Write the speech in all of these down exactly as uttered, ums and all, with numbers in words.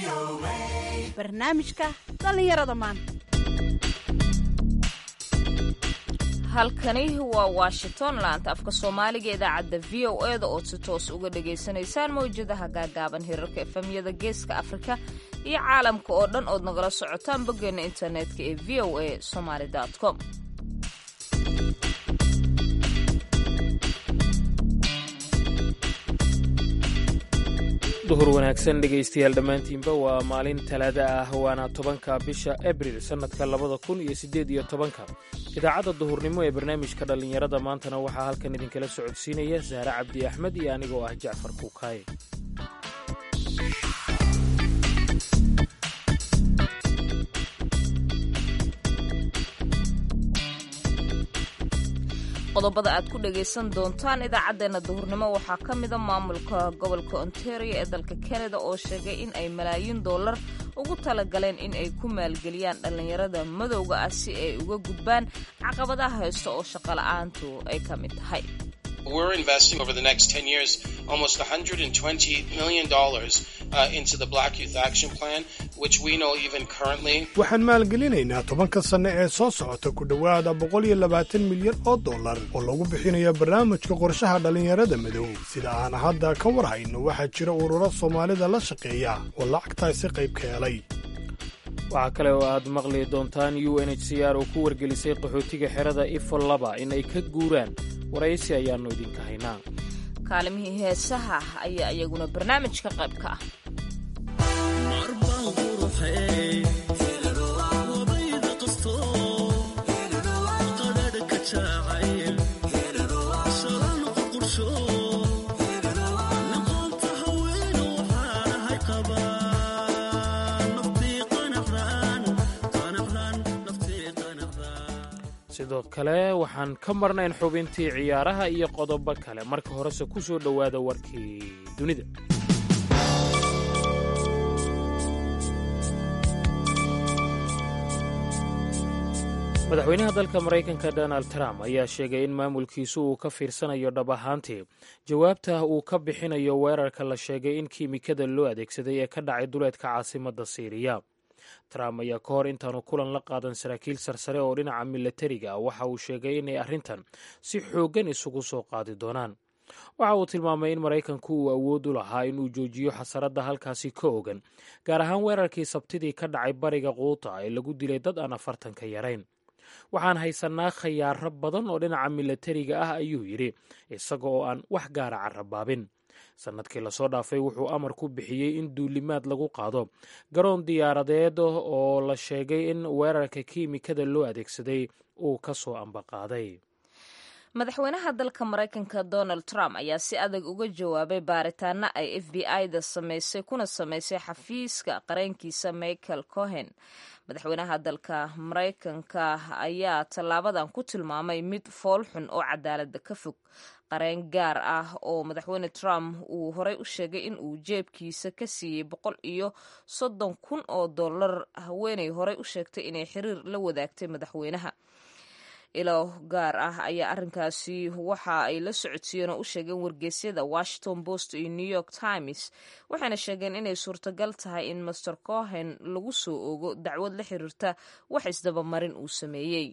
barnaamijka dhalinyarada maanta. halkani waa washington, laanta afka soomaaliga idaacadda v o e da ood si toos uga dhagaysanaysaan mawjadaha gaagaaban hirarka efemyada geeska afrika iyo caalamka oo dhan ood nagala socotaan boggeena internetka ee v o a somaly com. duhur wanaagsan dhegaystayaal dhammaantiinba waa maalin talaada ah waana tobanka bisha abril sannadka labada kun iyo siddeed iyo tobanka. idaacadda duhurnimo ee barnaamijka dhallinyarada maantana waxaa halkan idinkala socodsiinaya sahre cabdi axmed iyo anigoo ah jacfar kuukaaye. qodobada aad ku dhagaysan doontaan idaacaddeenna duhurnimo waxaa ka mida maamulka gobolka ontario ee dalka canada oo sheegay in ay malaayiin dollar ugu talagaleen in ay ku maalgeliyaan dhallinyarada madowga ah si ay uga gudbaan caqabadaha haysta oo shaqola'aantu ay ka mid tahay. We're investing over the next ten years almost one hundred twenty million dollars uh, into the Black Youth Action Plan, which we know even currently. Waxaan maalgelinaynaa tobanka sano ee soo socota ku dhowaada boqol iyo labaatan milyan oo dollar oo lagu bixinayo barnaamijka qorshaha dhallinyarada madow. Sida aan hadda ka war hayno waxaa jira ururo Soomaalida la shaqeeya oo lacagtaasi qayb ka helay. waxaa kale oo aad maqli doontaan u n h c r oo ku wargelisay qaxootiga xerada ifo laba in ay ka guuraan. waraysi ayaannu idinka haynaa. kaalimihii heesaha ayaa iyaguna barnaamijka qayb ka ah. sidoo kale waxaan ka marnayn xubintii ciyaaraha iyo qodobo kale. marka horese ku soo dhowaada warkii dunida. madaxweynaha dalka maraykanka donald trump ayaa sheegay in maamulkiisu uu ka fiirsanayo dhab ahaantii jawaabta uu ka bixinayo weerarka la sheegay in kiimikada loo adeegsaday ee ka dhacay duleedka caasimadda siiriya. trump ayaa ka hor intaanu kulan la qaadan saraakiil sarsare oo dhinaca milatariga ah waxa uu sheegay inay arrintan si xooggan isugu soo qaadi doonaan. waxa uu tilmaamay in maraykanku uu awood u lahaa inuu joojiyo xasaradda halkaasi ka ogan, gaar ahaan weerarkii sabtidii ka dhacay bariga quuta ee lagu dilay dad aan afartan ka yarayn. waxaan haysannaa khayaaro badan oo dhinaca milatariga ah ayuu yidhi, isaga oo aan wax gaara carrabaabin. sannadkii lasoo dhaafay wuxuu amar ku bixiyey in duulimaad lagu qaado garoon diyaaradeed oo la sheegay in weerarka kiimikada loo adeegsaday uu ka soo ambaqaaday. madaxweynaha dalka maraykanka donald trump ayaa si adag uga jawaabay baaritaano ay f b i da samaysay kuna samaysay xafiiska qareenkiisa michael cohen. madaxweynaha dalka maraykanka ayaa tallaabadan ku tilmaamay mid foolxun oo cadaaladda ka fog. qareen gaar ah oo madaxweyne trump uu horey u sheegay in uu jeebkiisa ka siiyey boqol iyo soddon kun oo dollar haweenay horey u sheegtay inay xiriir la wadaagtay madaxweynaha. ilo gaar ah ayaa arrinkaasi waxa ay la socodsiiyeen oo u sheegeen wargeysyada washington post iyo new york times, waxayna sheegeen inay suurtagal tahay in master cohen lagu soo ogo dacwad la xiriirta wax isdabamarin uu sameeyey.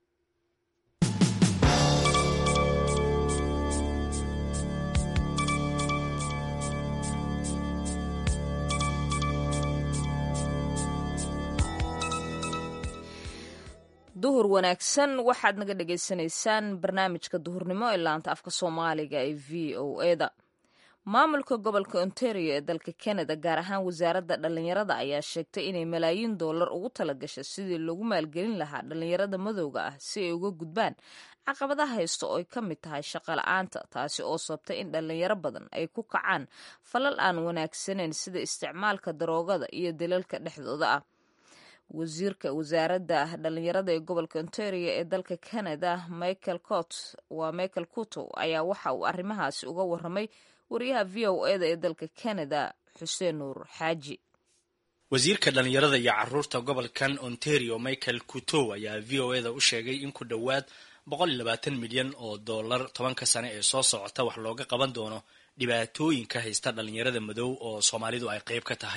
duhur wanaagsan, waxaad naga dhagaysanaysaan barnaamijka duhurnimo ee laanta afka soomaaliga ee v o e da. maamulka gobolka ontario ee dalka canada, gaar ahaan wasaaradda dhallinyarada, ayaa sheegtay inay malaayiin dollar ugu talagashay sidii lagu maalgelin lahaa dhallinyarada madowga ah si ay uga gudbaan caqabadaha haysta oo ay ka mid tahay shaqola'aanta, taasi oo sabtay in dhallinyaro badan ay ku kacaan falal aan wanaagsanayn sida isticmaalka daroogada iyo dilalka dhexdooda ah. wasiirka wasaaradda dhallinyarada ee gobolka ontario ee dalka canada michael cot waa michael cuto ayaa waxa uu arrimahaasi uga warramay wariyaha v o e da ee dalka canada xuseen nuur xaaji. wasiirka dhallinyarada iyo caruurta gobolkan ontario michael cuto ayaa v o e da u sheegay in ku dhowaad boqol iyo labaatan milyan oo dollar tobanka sane ee soo socota wax looga qaban doono dhibaatooyinka haysta dhallinyarada madow oo soomaalidu ay qayb ka tahay.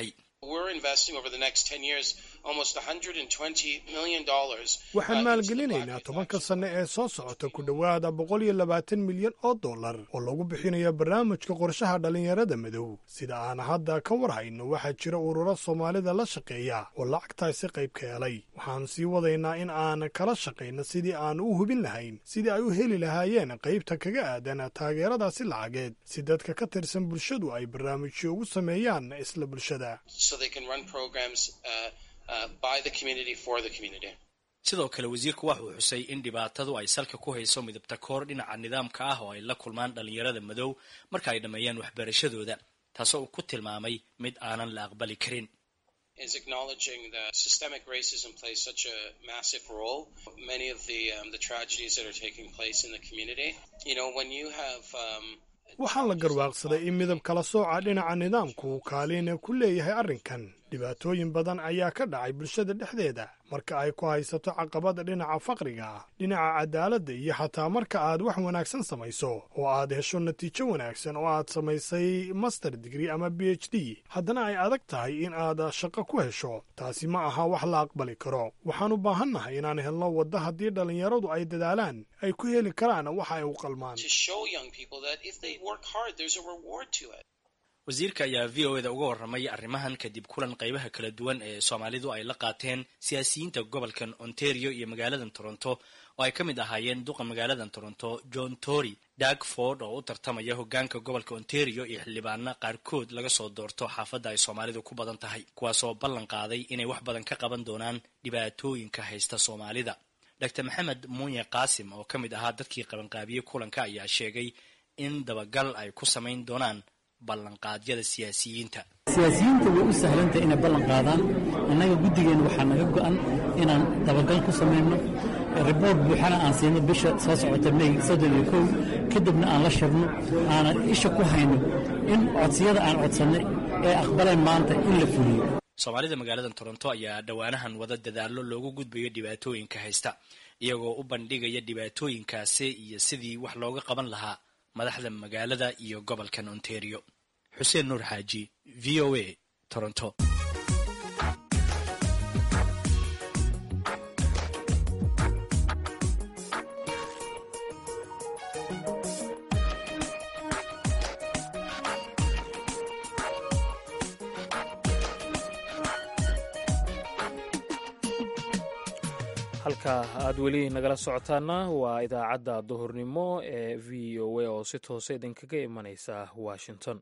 We're investing over the next ten years almost one hundred twenty million dollars. Waxaan maalgelinaynaa tobanka sanne ee soo socota ku dhowaada boqol iyo labaatan milyan oo dollar oo lagu bixinayo barnaamijka qorshaha dhalinyarada madow. Sida aan hadda ka war hayno waxaa jira ururo Soomaalida la shaqeeya oo lacagtaasi qayb ka helay. Waxaan sii wadaynaa in aan kala shaqeyno sidii aan u hubin lahayn sidii ay u heli lahaayeen qaybta kaga aadan taageeradaasi lacageed si dadka ka tirsan bulshadu ay barnaamijyo ugu sameeyaan isla bulshada. So they can run programs uh, uh, by the community for the community. sidoo kale wasiirku waxa uu xusay in dhibaatadu ay salka ku hayso midabta koor dhinaca nidaamka ah oo ay la kulmaan dhalinyarada madow marka ay dhameeyaan waxbarashadooda taasoo uu ku tilmaamay mid aanan la aqbali karin. Is acknowledging that systemic racism plays such a massive role. Many of the um, the tragedies that are taking place in the community. You know, when you have um, waxaa la garwaaqsaday in midab kala sooca dhinaca nidaamku uu kaalin ku leeyahay arrinkan. Dhibaatooyin badan ayaa ka dhacay bulshada dhexdeeda marka ay ku haysato caqabada dhinaca faqriga ah, dhinaca cadaaladda iyo xataa marka aad wax wanaagsan samayso oo aad hesho natiijo wanaagsan oo aad samaysay master degree ama B H D haddana ay adag tahay in aad shaqo ku hesho. Taasi ma aha wax la aqbali karo. Waxaan u baahannahay inaan helno waddo haddii dhalinyaradu ay dadaalaan ay ku heli karaan waxa ay u qalmaan. wasiirka ayaa v o eda uga warramay arrimahan kadib kulan qaybaha kala duwan ee Soomaalidu ay la qaateen siyaasiyiinta gobolkan Ontario iyo magaaladan Toronto oo ay ka mid ahaayeen duqa magaaladan Toronto John Tory, Doug Ford oo u tartamaya hoggaanka gobolka Ontario iyo xildhibaano qaarkood laga soo doorto xaafadda ay Soomaalidu ku badan tahay kuwaasoo ballan qaaday inay wax badan ka qaban doonaan dhibaatooyinka haysta Soomaalida. Doctor Maxamed Muunye Qaasim oo ka mid ahaa dadkii qabanqaabiyey kulanka ayaa sheegay in dabagal ay ku samayn doonaan ballanqaadyada siyaasiyiinta. siyaasiyiinta way u sahlantay inay ballan qaadaan. annaga guddigeena waxaa naga go'an inaan dabagal ku samayno report buuxana aan siino bisha soo socota May soddon iyo kow kadibna aan la shirno aanan isha ku hayno in codsiyada aan codsanay ee aqbaleen maanta in la fuliyo. Soomaalida magaalada Toronto ayaa dhawaanahan wada dadaallo loogu gudbayo dhibaatooyinka haysta iyagoo u bandhigaya dhibaatooyinkaasi iyo sidii wax looga qaban lahaa madaxda magaalada iyo gobolkan Ontario. Xuseen Nuur Xaaji, V O A, Toronto. halka aad weli nagala socotaana waa idaacadda duhurnimo ee v o a oo si toose idinkaga imanaysa Washington.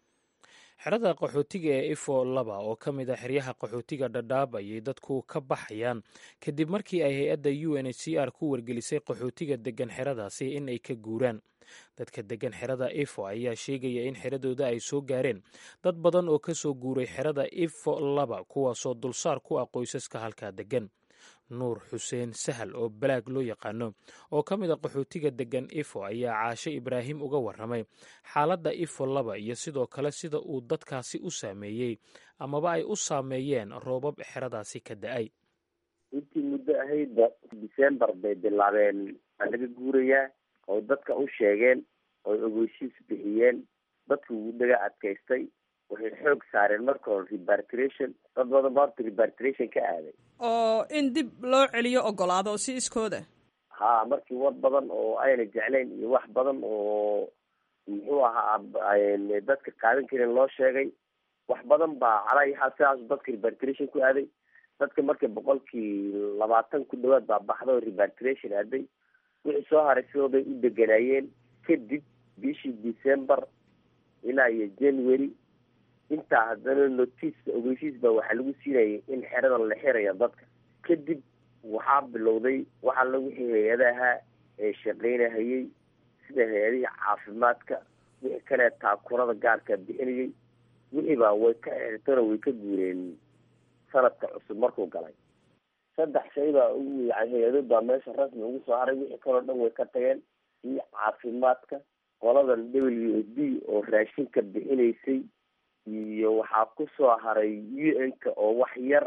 xerada qaxootiga ee ifo laba oo ka mid a xeryaha qaxootiga Dadaab ayay dadku ka baxayaan kadib markii ay hay-adda U N H C R ku wargelisay qaxootiga degan xeradaasi in ay ka guuraan. dadka degan xerada ifo ayaa sheegaya in xeradooda ay soo gaareen dad badan oo ka soo guuray xerada ifo laba kuwaasoo dulsaar ku ah qoysaska halkaa degan. Nuur Xuseen Sahal oo balaag loo yaqaano oo ka mid a qaxootiga degan ifo ayaa Caashe Ibraahim uga warramay xaaladda ifo laba iyo sidoo kale sida uu dadkaasi u saameeyey amaba ay u saameeyeen roobab xeradaasi ka da'ay. intii muddo ahaydba December bay bilaabeen anaga guurayaa oo dadka u sheegeen oo ogeysiis bixiyeen dadku wadaga adkaystay waxay xoog saareen marka hore repatriation dad badan baa repatriation ka aaday oo in dib loo celiyo ogolaado si iskooda ha markii wad badan oo ayna jeclayn iyo wax badan oo muxuu ahaa dadka qaadan kareen loo sheegay wax badan baa calay xasaas dadka repatriation ku aaday dadka markii boqolkii labaatan ku dhawaad baa baxdo repatriation aaday wixii soo haray sidooday u deganaayeen kadib bishii December ilaa iyo January inta haddana notice ogeysiis baa waxaa lagu siinayay in xerada la xirayo dadka. kadib waxaa bilowday waxaa lagu hay-adaha ee shaqaynahayay sida hay-adihii caafimaadka wixii kale taakurada gaarka bixinayay wixii baa way ka xirtana way ka guureen sanadka cusub markuu galay. saddex shay baa ugu yacan hay-ado baa meesha rasmi ugu soo haray wixii kaloo dhan way ka tageen iyo caafimaadka qoladan W A D oo raashinka bixinaysay iyo waxaa ku soo haray U N-ka oo wax yar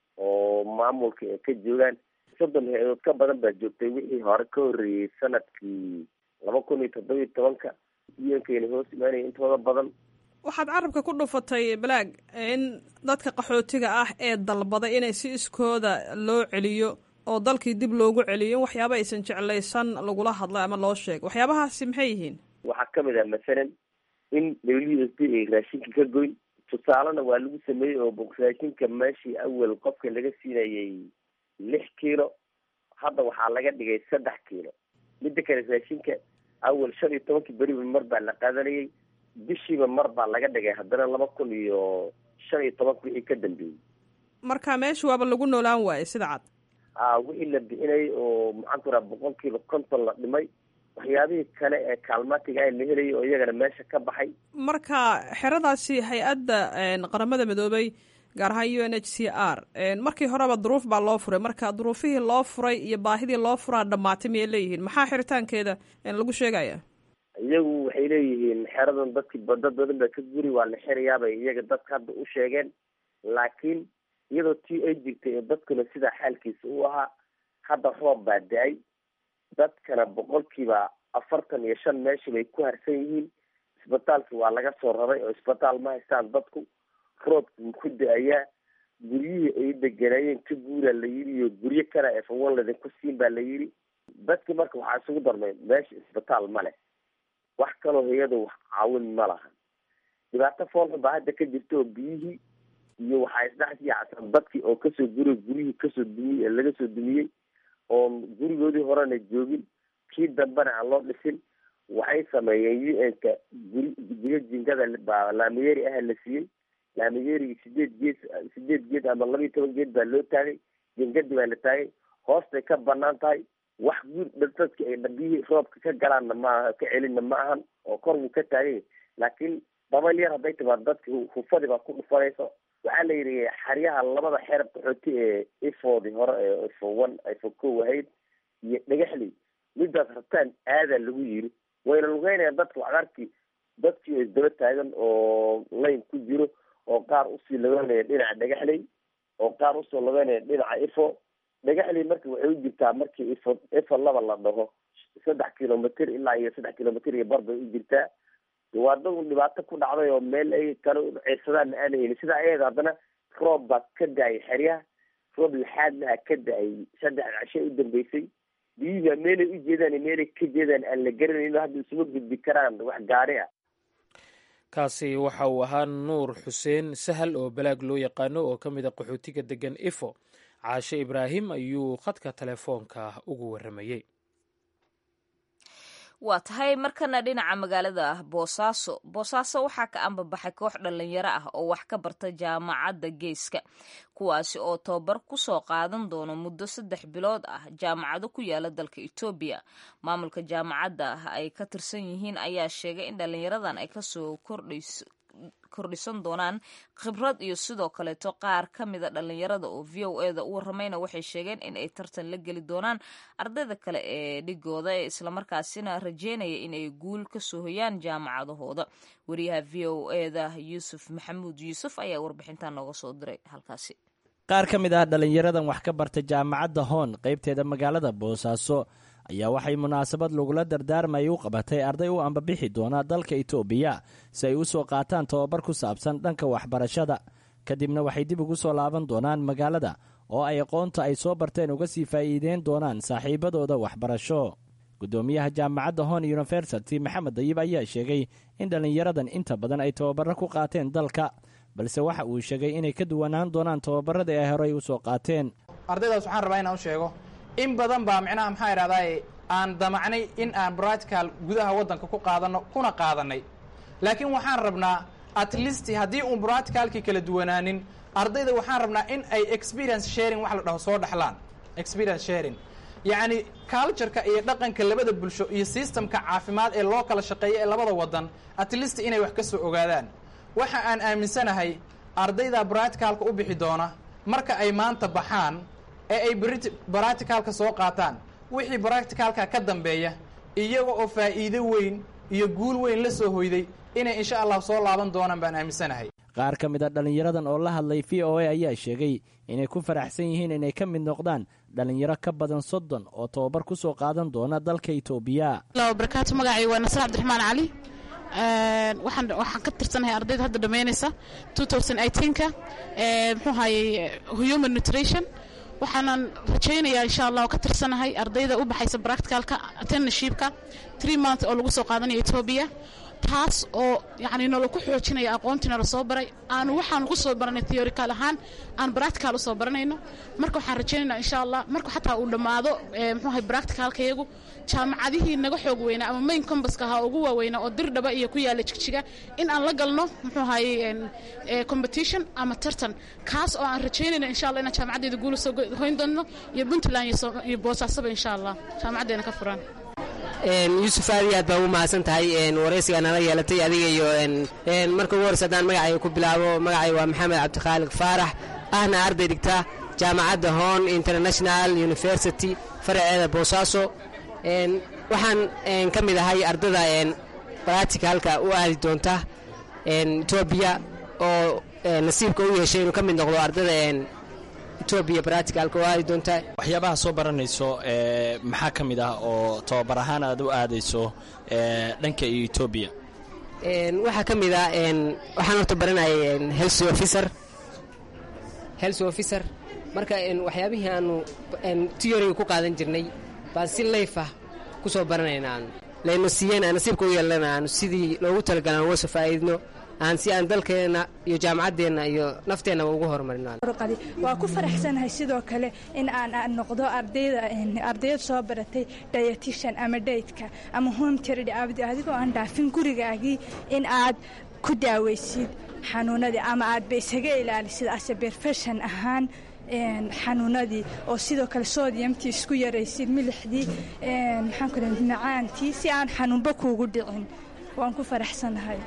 oo maamulka ay ka joogaan. soddon hay-adood ka badan baa joogtay wixii hore ka horreeyey sanadkii laba kun iyo toddoba iyo tobanka U N-kayna hoos imaanaya intooda badan waxaad carabka ku dhufatay balaag in dadka qaxootiga ah ee dalbada inay si iskooda loo celiyo oo dalkii dib loogu celiyo in waxyaaba aysan jeclaysan lagula hadlo ama loo sheego. waxyaabahaasi maxay yihiin? waxaa kamid ah masalan in w s d ay raashinka ka goyn, tusaalena waa lagu sameeyey oo raashinka meeshii awel qofka laga siinayay lix kiilo hadda waxaa laga dhigay saddex kiilo. midda kale raashinka awel shan iyo tobankii beriba mar baa la qaadanayay, bishiiba mar baa laga dhigay haddana laba kun iyo shan iyo tobanka wixii ka dambeeyey. marka meesha waaba lagu noolaan waaye sida cad. a wixii la bixinay oo maxaan ku raha boqol kiiba konton la dhimay, waxyaabihii kale ee kaalmaatiga a la helayay oo iyagana meesha ka baxay. marka xeradaasi hay-adda qaramada midoobay gaar ahaan u n h c r markii horeba duruuf baa loo furay, marka duruufihii loo furay iyo baahidii loo furaa dhamaatay miyay leeyihiin? maxaa xiritaankeeda lagu sheegaya? iyagu waxay leeyihiin xeradan dadki dad badan ba ka guri waa la xirayaabay iyaga dadka hadda u sheegeen, laakiin iyadoo tii ay jirtay oo dadkuna sidaa xaalkiisa u ahaa, hadda roob baa da-ay, dadkana boqolkiiba afartan iyo shan meesha bay ku harsan yihiin. isbitaalki waa laga soo raray oo isbitaal ma haystaan dadku, roobku ku da-ayaa, guryihii ay deganayeen ka guuraa la yidhi iyo guryo kale ee fawan ladinku siin baa la yidhi. dadki marka waxaa isugu darmay meesha isbitaal ma leh, wax kaloo hay-ado wax caawin ma laha. dhibaato foolxun baa hadda ka jirta oo biyihii iyo waxaa isdhex yaacsan dadkii oo kasoo guriy guryihii kasoo dumiyey laga soo dumiyey oo gurigoodii horena joogin, kii dambena aan loo dhisin. waxay sameeyeen u n ka guri guryo jingada baa laamiyeri ah la siiyey, laamiyerigi sideed geed sideed geed ama laba iyo toban geed baa loo taagay, jingadi baa la taagay, hoostay ka banaan tahay. wax guur dadki ay biyihii roobka ka galaanna maaha, ka celinna ma ahan oo kor wuu ka taagay, laakiin dabal yar hadday timaado dadki hufadi baa ku dhufanayso. waxaa la yidhi xaryaha labada xeer qaxooti ee ifoodii hore ee ifo one ifo kow ahayd iyo dhagaxley midaas rabtaan aadaa lagu yiri, wayna lugeynayaan dadka. waxaad arki dadkii isdaba taagan oo layn ku jiro, oo qaar usii lugeynaya dhinaca dhagaxley, oo qaar usoo lugeynaya dhinaca ifo. dhagaxley marka waxay u jirtaa markii ifo ifo laba la dhaho saddex kilomitr ilaa iyo saddex kilomitr iyo bar bay u jirtaa. waa dad dhibaato ku dhacday oo meel ay kale ceesadaan aan haynin. sidaa ayaga haddana roob baa ka da-ay xeryaha, roob laxaadnaha ka da-ay saddex cashe u dambeysay. biyihibaa meelay u jeedaan meelay ka jeedaan aan la garanayno, hadda isuma gudbi karaan wax gaari ah. kaasi waxa uu ahaa nuur xuseen sahal oo balaag loo yaqaano oo ka mid a qaxootiga degan ifo. caashe ibraahim ayuu khadka telefoonka ugu waramayey. waa tahay markana dhinaca magaalada boosaaso boosaaso waxaa ka ambabaxay koox dhalinyaro ah oo wax ka barta jaamacadda geeska, kuwaasi oo tababar kusoo qaadan doono muddo saddex bilood ah jaamacado ku yaala dalka etoobiya. maamulka jaamacadda ay ka tirsan yihiin ayaa sheegay in dhalinyaradan ay kasoo kordhayso kordhisan doonaan khibrad iyo sidoo kaleeto qaar ka mida dhalinyarada oo v o eda u waramayna waxay sheegeen in ay tartan la geli doonaan ardayda kale ee dhigooda ee islamarkaasina rajeynaya inay guul kasoo hoyaan jaamacadahooda. wariyaha v o eda yuusuf maxamuud yuusuf ayaa warbixintan nooga soo diray halkaasi. qaar ka mid ah dhalinyaradan wax ka barta jaamacadda hoon qaybteeda magaalada boosaaso ayaa waxay munaasabad lagula dardaarmay u qabatay arday u ambabixi doona dalka itoobiya si ay u soo qaataan tababar ku saabsan dhanka waxbarashada. kadibna waxay dib ugu soo laaban doonaan magaalada oo ay aqoonta ay soo barteen uga sii faa'iideyn doonaan saaxiibadooda waxbarasho. gudoomiyaha jaamacadda hon university maxamed dayib ayaa sheegay in dhallinyaradan inta badan ay tababaro ku qaateen dalka, balse waxa uu sheegay inay ka duwanaan doonaan tababaradii ay horey u soo qaateen. ardaydaas waxaan rabaa inaan u sheego in badan baa micnaha maxaa idhahdaa aan damacnay in aan practical gudaha waddanka ku qaadano kuna qaadanay, laakiin waxaan rabnaa at least haddii uun practicalkii kala duwanaanin ardayda waxaan rabnaa in ay experience sharing wax la dhaho soo dhexlaan. experience sharing yacni cultureka iyo dhaqanka labada bulsho iyo systemka caafimaad ee loo kala shaqeeyo ee labada waddan at least inay wax ka soo ogaadaan. waxa aan aaminsanahay ardayda practicalka u bixi doona marka ay maanta baxaan ee ay practicalka soo qaataan, wixii practicalka ka dambeeya iyaga oo faa'iido weyn iyo guul weyn la soo hoyday inay insha allah soo laaban doonaan baan aaminsanahay. qaar ka mid a dhallinyaradan oo la hadlay v o a ayaa sheegay inay ku faraxsan yihiin inay ka mid noqdaan dhallinyaro ka badan soddon oo tababar ku soo qaadan doona dalka itoobiya. barakaatu magacay waa nasir cabdiraxmaan cali. waxaan waxaan ka tirsanahay ardayda hadda dhammaynaysa twenty eighteen-ka muxuu hayay human nutrition waxaanan rajaynayaa insha allah oo ka tirsanahay ardayda u baxaysa practicalka attendantshipka three months oo lagu soo qaadanayo Ethiopia taas oo yacni nolol ku xoojinaya aqoontina la soo baray aan waxaan lagu soo baranay theoretical ahaan aan practical u soo baranayno marka waxaan rajaynaynaa insha allah marka xataa uu dhammaado muxuu ahay practicalkayagu jaamacadihii naga xoog weynaa ama main campuska ahaa ugu waaweynaa oo dirdhaba iyo ku yaala jigjiga in aan la galno muxuu ahay competition ama tartan kaas oo aan rajaynayna insha allah inaan jaamacadeeda guul soo hoyn doono iyo Puntland iyo Boosaasoba insha allah jaamacadeena ka furan yuusuf aad iyo aad baa ugu mahadsan tahay waraysiga nala yeelatay adiga iyo marka ugu horeysa haddaan magacayga ku bilaabo magacay waa maxamed cabdikhaalid faarax ahna arday dhigta jaamacadda Horn International University faraceeda Boosaaso waxaan ka mid ahay ardada practicalka u aadi doonta Ethiopia oo nasiibka u yeeshay inuu ka mid noqdo ardada Ethiopia practicalka oo aadi doonta waxyaabaha soo baranayso ee maxaa ka mid ah oo tababar ahaan aad u aadayso ee dhanka Ethiopia een waxa ka mid ah een waxaan horta baranayay health officer health officer marka een waxyaabihii aanu een theory ku qaadan jirnay baan si live ah ku soo baranaynaa leeyno siiyeen nasiibka u yeelanaa sidii loogu talagalan oo soo faa'iidno aan si aan dalkeena iyo jaamacadeena iyo nafteena ugu horumarino waa ku faraxsanahay sidoo kale in aan noqdo ardayda ardayda soo baratay dietitian ama dieteka ama home care adigoo aan dhaafin gurigaagii in aad ku daaweysid xanuunadii ama aad baysaga ilaalisid as a profession ahaan xanuunadii oo sidoo kale sodiumtii isku yaraysid milixdii maxaan ku leeyahay macaantii si aan xanuunba kuugu dhicin waan ku faraxsanahay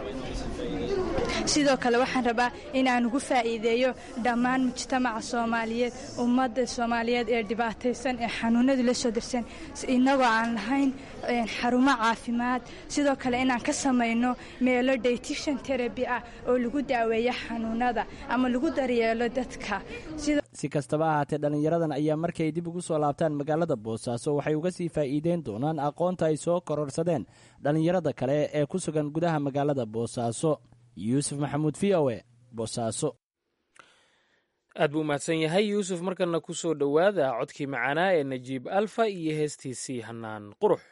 sidoo kale waxaan rabaa in aan ugu faa'iideeyo dhammaan mujtamaca Soomaaliyeed ummadda Soomaaliyeed ee dhibaataysan ee xanuunadu la soo dirsan inagoo aan lahayn xarumo caafimaad sidoo kale inaan ka sameeyno meelo dietitian therapy ah oo lagu daaweeyo xanuunada ama lagu daryeelo dadka si kastaba ahaatee dhallinyaradan ayaa markay dib ugu soo laabtaan magaalada Boosaaso waxay uga sii faa'iideen doonaan aqoonta ay soo kororsadeen dhallinyarada kale ee ku sugan gudaha magaalada Boosaaso yuusuf maxamuud v o e Boosaaso aad buu mahadsan yahay yuusuf markana ku soo dhowaada codkii macaanaa ee najiib alfa iyo heestiisii hanaan qurux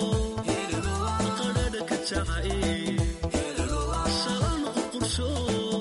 Shalom,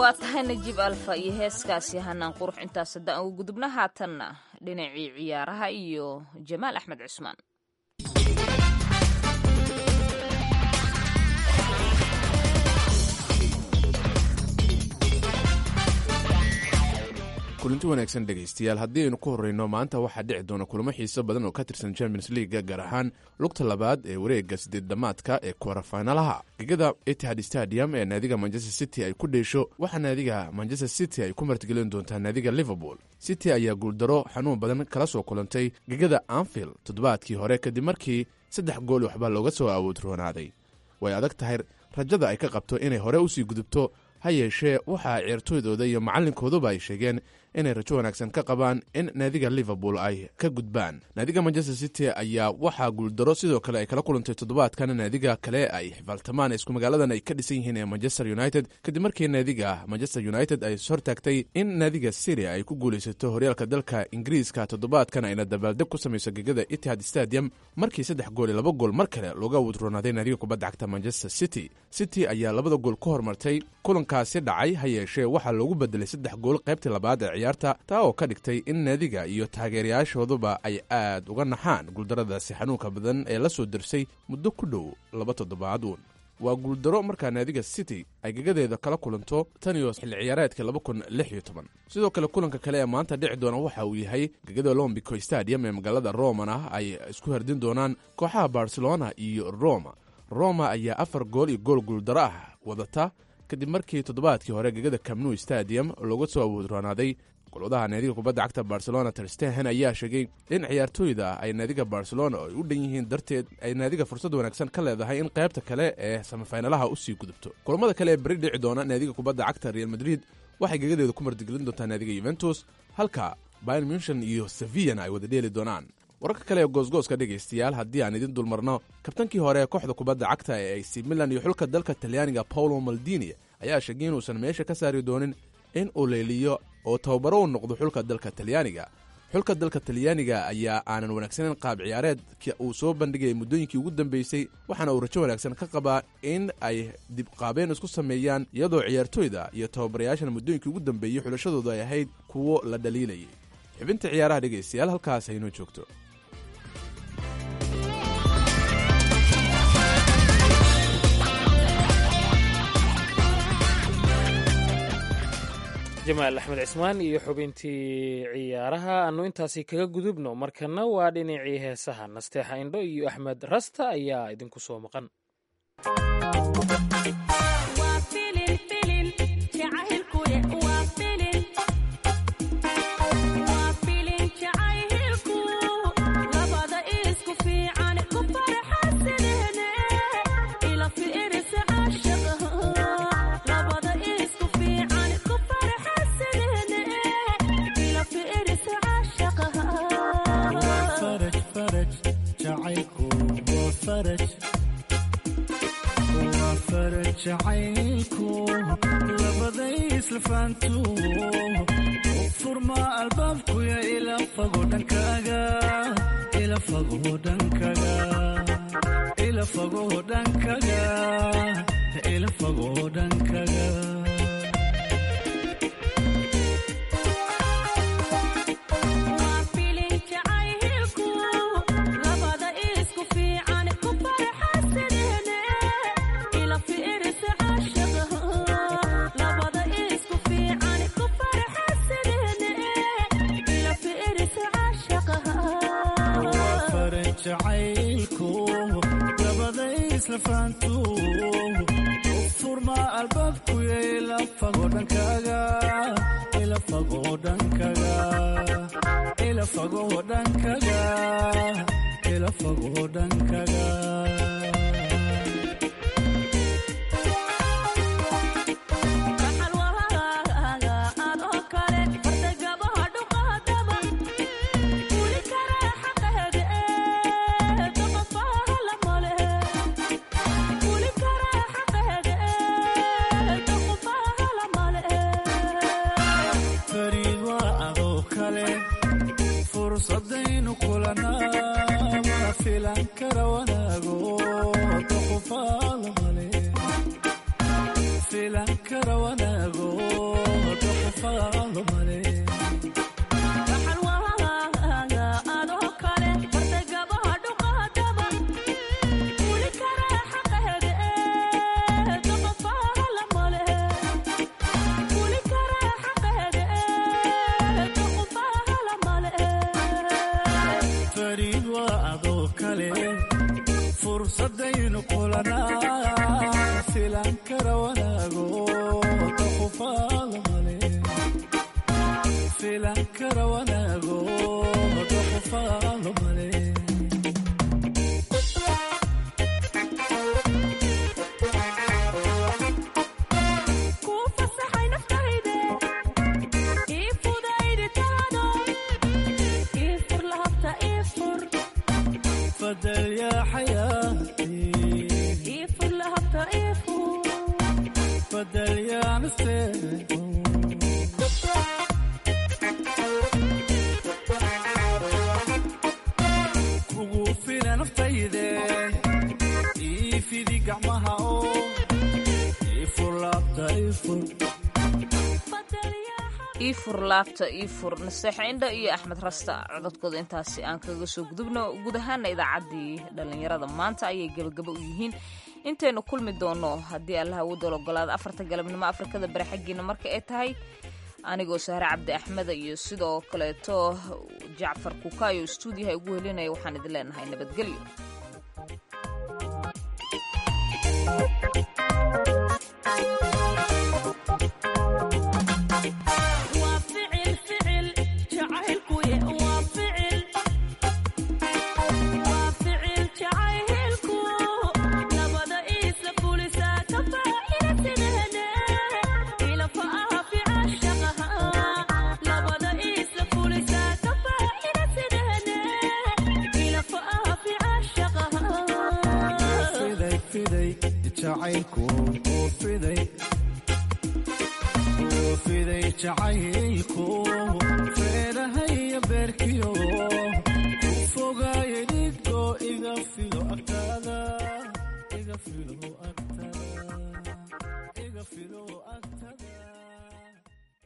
waa tahay najiib alfa iyo heeskaasi hanaan qurux intaas haddaan ugu gudubna haatanna dhinacii ciyaaraha iyo jamaal axmed cusmaan. kulanti wanaagsan dhegaystayaal, haddii aynu ku horreyno maanta waxaa dhici doona kulamo xiiso badan oo ka tirsan champions leaga, gaar ahaan lugta labaad ee wareegga sideed dhamaadka ee kwarafaynalaha. gegada etihad stadium ee naadiga manchester city ay ku dheesho waxaa naadiga manchester city ay ku martigelin doontaa naadiga liverpool. city ayaa guuldaro xanuun badan kala soo kulantay gegada anfield toddobaadkii hore kadib markii saddex gool waxbaa looga soo awood roonaaday. way adag tahay rajada ay ka qabto inay hore usii gudubto, ha yeeshee waxaa ciyaartooydooda iyo macallinkooduba ay sheegeen inay rajo wanaagsan ka qabaan in naadiga liverpool ay ka gudbaan. naadiga manchester city ayaa waxaa guuldaro sidoo kale ay kala kulantay toddobaadkan naadiga kale ay xifaaltamaan isku magaaladan ay ka dhisan yihiin ee manchester united, kadib markii naadiga manchester united ay hortaagtay in naadiga syria ay ku guulaysato horyaalka dalka ingiriiska toddobaadkan ayna dabaaldeg ku samayso gegada etihad stadium markii saddex gool iyo laba gool mar kale looga wudroonaaday naadiga kubadda cagta manchester city. city ayaa labada gool ku hormartay kulankaasi dhacay, ha yeeshee waxaa loogu bedelay saddex gool qaybtii labaad ee ciyaarta, taa oo ka dhigtay in naadiga iyo taageerayaashooduba ay aad uga naxaan guuldaradaasi xanuunka badan ee la soo dirsay muddo ku dhow laba toddobaad uun. waa guuldaro markaa naadiga city ay gegadeeda kala kulanto tan iyo xilli ciyaareedka laba kun lix iyo toban. sidoo kale kulanka kale ee maanta dhici doona waxa uu yahay gegada olombico stadium ee magaalada romana ay isku herdin doonaan kooxaha barcelona iyo roma. roma ayaa afar gool iyo gool guuldaro ah wadata kadib markii toddobaadkii hore gegada camnu stadium looga soo awoodroonaaday. golwadaha naadiga kubadda cagta barcelona ter stegen ayaa sheegay in ciyaartooyda ay naadiga barcelona ay u dhan yihiin darteed ay naadiga fursad wanaagsan ka leedahay in qaybta kale ee samafaynalaha usii gudubto. kulamada kale ee beri dhici doona naadiga kubadda cagta real madrid waxay gegadeeda ku martigelin doontaa naadiga yuventus, halka bayern munchen iyo sevillana ay wada dheeli doonaan. wararka kale ee goosgooska dhegaystayaal, haddii aan idin dulmarno, kabtankii hore ee kooxda kubadda cagta ee ac milan iyo xulka dalka talyaaniga paolo maldini ayaa sheegay inuusan meesha ka saari doonin in uu leeliyo oo tababaro u noqdo xulka dalka talyaaniga. xulka dalka talyaaniga ayaa aanan wanaagsaneyn qaab ciyaareedka uu soo bandhigayay muddooyinkii ugu dambeysay, waxaana uu rajo wanaagsan ka qabaa in ay dibqaabeen isku sameeyaan, iyadoo ciyaartooyda iyo tababarayaashana muddooyinkii ugu dambeeyey xulashadooda ay ahayd kuwo la dhaliilayay. xibinta ciyaaraha dhegaystayaal halkaas haynoo joogto. jamaal axmed cismaan iyo xubintii ciyaaraha aanu intaasi kaga gudubno. markana waa dhinacii heesaha. nasteexa indho iyo axmed rasta ayaa idinku soo maqan. jacaylku labaday isla faantu furma albaabkuya ila fago dhankaaga ila fago dhankaaga ila fago dhankaaga ila fago dhankaaga jacaylku labaday isla faantu furma albaabkuya ila fago dhankaaga ila fago dhankaaga ila fago dhankaaga ila fago dhankaaga fursadaynu kulanaa ma filan kara wanaago doqofaala male filan kara wanaago doqofaalo male fariid waa adoo kale fursadaynu kulanaa filan kara wanaago doqofaalo male filan kara wanaago doqofaalo male فدل يا حياتي يفر لهبطة يفور فدل يا نستير كوفينا نفتيدي يفيدي قعمها او يفر لهبطة يفور iifur laabta iifur naseexa indha iyo axmed rasta cododkooda intaasi aan kaga soo gudubno guud ahaana idaacaddii dhallinyarada maanta ayay gebagabo u yihiin intaynu kulmi doono haddii allaha wadal ogolaada afarta galabnimo afrikada bari xaggiina marka ay tahay anigoo sahre cabdi axmeda iyo sidoo kaleeto jacfar kukayo stuudiyaha ugu helinaya waxaan idin leenahay nabadgelyo fiday jacaylku feerahaya beerkiyo ku fogaaye dhigo iga filo agtaada iga filo agtaada iga filo agtaada